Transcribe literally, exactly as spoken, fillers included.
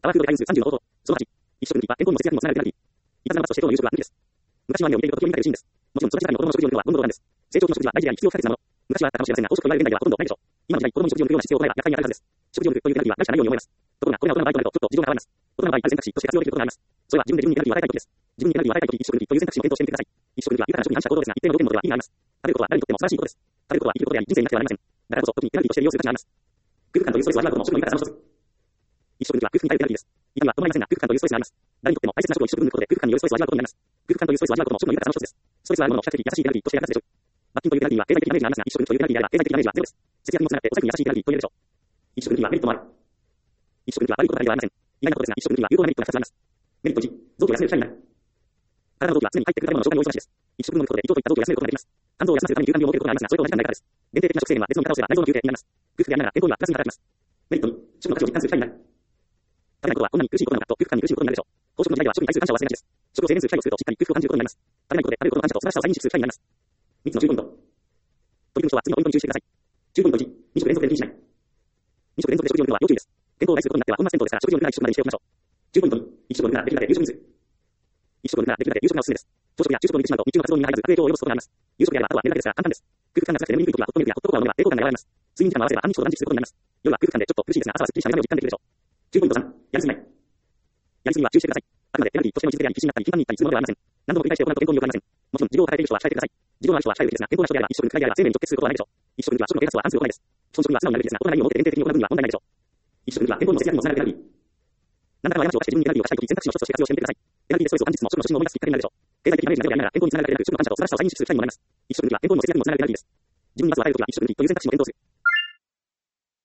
パワーフードで対応数さんじゅうの応答。そのはち、一食分岐は健康にも節約にもつながるテクノロジー。いたずらとして糖の夕食は無理です。昔は何を見ていると時を見たいシーンです。もちろん、その時代の子供の食事を見るのは本当のです。成長期の食事は大事であり必要不可欠なもの。昔はあったかもしれませんが、高食と言われる現代ではほとんどないでしょう。今の時代、子供に食事を抜くような必要がないが厄介にあるはずです。食事を抜くという手段は大したないように思います。ところが、これが大人の場合となると、ちょっと事情が変わります。大人の場合、ある選択肢として活用できることがあります。それは自分で自分にエネルギーを与えたい時です。自分にエネルギーを与えたい時、一食分岐という選択肢を検討してみてください。一食分岐は豊かな食に反した行動ですが、一定の条件のもとでは意味があります。食べることは誰にとっても素晴らしいことです。食べることは生きることであり、人生になくてはなりません。だからこそ、特にエネルギーとして利用する価値があります。空腹感というストレスを味わうことも食の言い方の一つ。一食分岐は空腹に対するエネルギーです。痛みは止まりませんが、空腹感というストレスがあります。誰にとっても大切な食を一食分抜くことで空腹感によるストレスを味わうことになります。空腹感というストレスを味わうことも食の言い方の一つです。ストレスはあるものを比較的優しいエネルギーとして描かせでしょう。罰金というエネルギーは経済的なメリットがありますが、一食分というエネルギーであれば経済的なメリットはゼロです。節約にもつながってお財布に優しいエネルギーと言えるでしょう。一食分岐はメリットもある。一食分岐は悪いことだけではありません。意外なことですが、一食分岐は有効なメリットがふたつあります。メリットいち、臓器を休める機会になる。体の臓器は常に入ってくる食べ物の消化に大忙しいです。一食分のことで胃腸といった臓器を休めることができます。肝臓を休ませるために牛肝病を設けることがありますが、それと同じ考え方です。限定的な食制限は別の見方をすれば内臓の休憩になります。空腹でありながら健康にはプラスに働きます。メリットに、食の価値を実感する機会になる。食べないことはこんなに苦しいことなのかと空腹感に苦しむことになるでしょう。高食の時代では食に対する感謝を忘れがちです。食を制限する機会をするとしっかり空腹を感じることになります。食べないことで食べることの感謝と素晴らしさを再認識する機会になります。みっつの注意ポイント。取り組む人は次のポイントに注意してください。注意ポイントいち、に食連続で禁止しない。に食連続で食事を抜くのは要注意です。健康を害することになっては本末転倒ですから、食事を抜かない食までにしておきましょう。注意ポイントに、いち食を抜くならできるだけ夕食にする。いち食を抜くならできるだけ夕食がおすすめです。朝食や昼食を抜いてしまうと日中の活動に入らず悪影響を及ぼすことがあります。夕食であればあとは寝るだけですから簡単です。空腹感が辛くて眠りにくい時はホットミルクやホットココアを飲めば抵抗感が和らぎます。睡眠時間を合わせれば半日ほど断食することになります。夜は空腹感でちょっと苦しいですが、朝はすっきりした眠りを実感できるでしょう。注意ポイントさん、やりすぎない。やりすぎは注意してください。あくまでエネルギーとしての位置づけであり、必死になったり、頻繁に行ったりするものではありません。何度も繰り返して行うと健康に良くありません。もちろん、持病を抱えている人は控えてください。持病のある人は控えるべきですが、健康な人であれば、一食分くらいであれば生命に直結することはないでしょう。一食分は食の手数は反することないです。その食には素直になるべきですが、大人にを持って限定的に行う分には問題ないでしょう。一食分は健康にも節約にもつながるエネルギー。何らかの過ちを犯して自分にエネルギーを貸したいとき、選択肢の一つとして活用してみてください。エネルギーでストレスを感じつつも、食の初心を思い出すきっかけになるでしょう。経済的なメリットでありながら健康につながるだけでなく、食の感謝と素晴らしさを再認識する機会にもなります。一食分は健康にも節約にもつながるエネルギーです。自分にまず与えるときは一食分という選択肢の検討する。